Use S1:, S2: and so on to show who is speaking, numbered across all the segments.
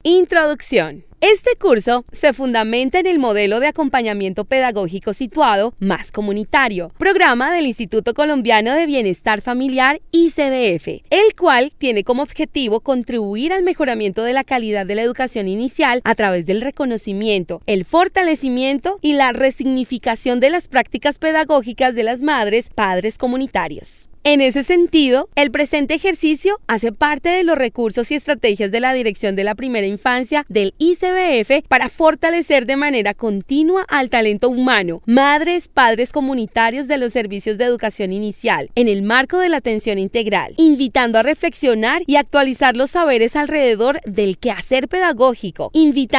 S1: Introducción. Este curso se fundamenta en el modelo de acompañamiento pedagógico situado Más Comunitario, programa del Instituto Colombiano de Bienestar Familiar ICBF, el cual tiene como objetivo contribuir al mejoramiento de la calidad de la educación inicial a través del reconocimiento, el fortalecimiento y la resignificación de las prácticas pedagógicas de las madres, padres comunitarios. En ese sentido, el presente ejercicio hace parte de los recursos y estrategias de la Dirección de la Primera Infancia del ICBF para fortalecer de manera continua al talento humano, madres, padres comunitarios de los servicios de educación inicial, en el marco de la atención integral, invitando a reflexionar y actualizar los saberes alrededor del quehacer pedagógico,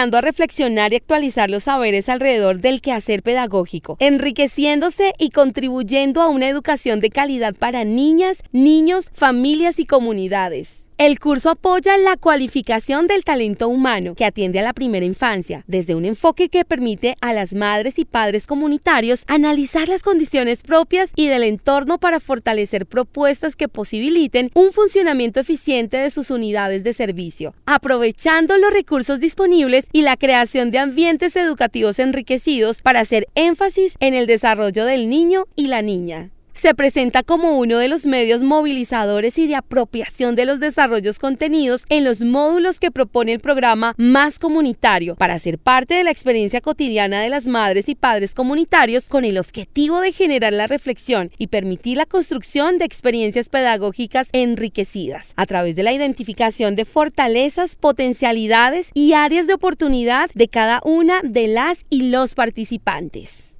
S1: enriqueciéndose y contribuyendo a una educación de calidad para niñas, niños, familias y comunidades. El curso apoya la cualificación del talento humano que atiende a la primera infancia, desde un enfoque que permite a las madres y padres comunitarios analizar las condiciones propias y del entorno para fortalecer propuestas que posibiliten un funcionamiento eficiente de sus unidades de servicio, aprovechando los recursos disponibles y la creación de ambientes educativos enriquecidos para hacer énfasis en el desarrollo del niño y la niña. Se presenta como uno de los medios movilizadores y de apropiación de los desarrollos contenidos en los módulos que propone el programa Más Comunitario para ser parte de la experiencia cotidiana de las madres y padres comunitarios con el objetivo de generar la reflexión y permitir la construcción de experiencias pedagógicas enriquecidas a través de la identificación de fortalezas, potencialidades y áreas de oportunidad de cada una de las y los participantes.